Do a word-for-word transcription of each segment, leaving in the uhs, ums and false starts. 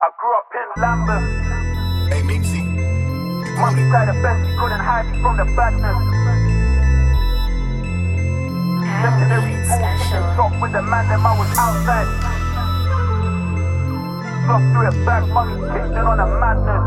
I grew up in Lambeth. Hey, Mixie. Mummy tried her best, she couldn't hide me from the badness. Secondary school, getting shot with the man, them I was outside. Flossed through a bag, mummy's kitchen on a madness.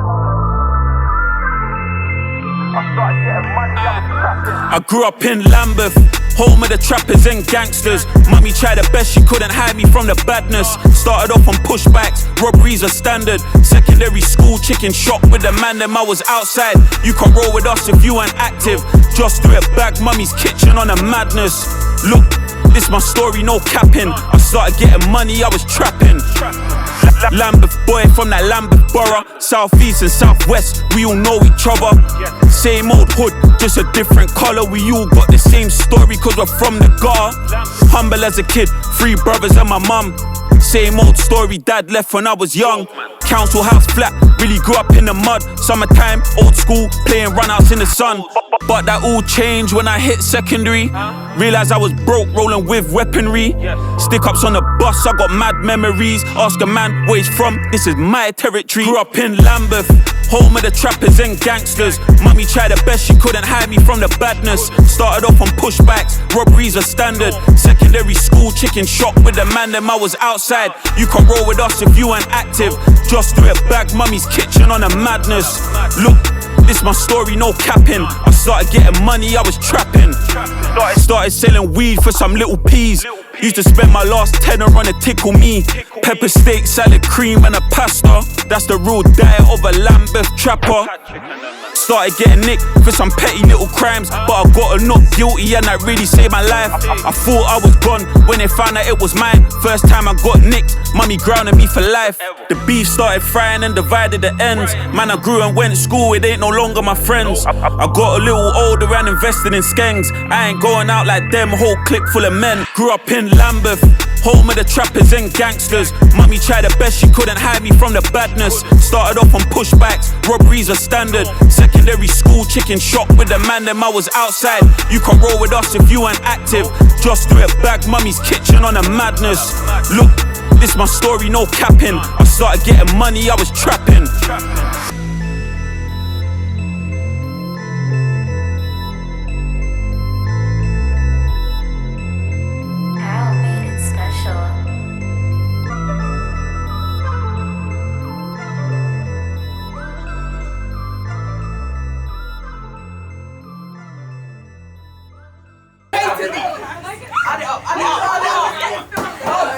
I started getting money, I was trapping. I grew up in Lambeth, home of the trappers and gangsters. Mummy tried her best, she couldn't hide me from the badness. Started off on pushbacks, robberies are standard. Secondary school, chicken shop with the man, them I was outside. You can roll with us if you ain't active. Just threw a bag, mummy's kitchen on a madness. Look, this my story, no capping. I started getting money, I was trapping. Lambeth boy from that Lambeth borough. Southeast and southwest, we all know each other. Same old hood, just a different colour. We all got the same story cause we're from the gutter. Humble as a kid, three brothers and my mum. Same old story, dad left when I was young. Council house flat, really grew up in the mud. Summertime, old school, playing runouts in the sun. But that all changed when I hit secondary. Realised I was broke, rolling with weaponry. Stick-ups on the bus, I got mad memories. Ask a man where he's from, this is my territory. Grew up in Lambeth, home of the trappers and gangsters. Mummy tried her best, she couldn't hide me from the badness. Started off on pushbacks, robberies are standard. Secondary school, chicken shop with the man, them I was outside. You can roll with us if you ain't active. Just threw a bag, mummy's kitchen on a madness. Look, this my story, no capping. I started getting money, I was trapping. Started, started selling weed for some little peas. Used to spend my last tenner on a tickle me. Pepper steak, salad cream and a pasta. That's the real diet of a Lambeth trapper. Started getting nicked for some petty little crimes, but I got a not guilty and that really saved my life. I thought I was gone when they found out it was mine. First time I got nicked, mummy grounded me for life. The beef started frying and divided the ends. Man, I grew and went to school, it ain't no longer my friends. I got a little older and invested in skanks. I ain't going out like them, whole clique full of men. Grew up in Lambeth, home of the trappers and gangsters. Mummy tried her best, she couldn't hide me from the badness. Started off on pushbacks, robberies are standard. Secondary school, chicken shop with the man, them I was outside. You can roll with us if you ain't active. Just threw a bag, mummy's kitchen on a madness. Look, this my story, no capping. I started getting money, I was trapping.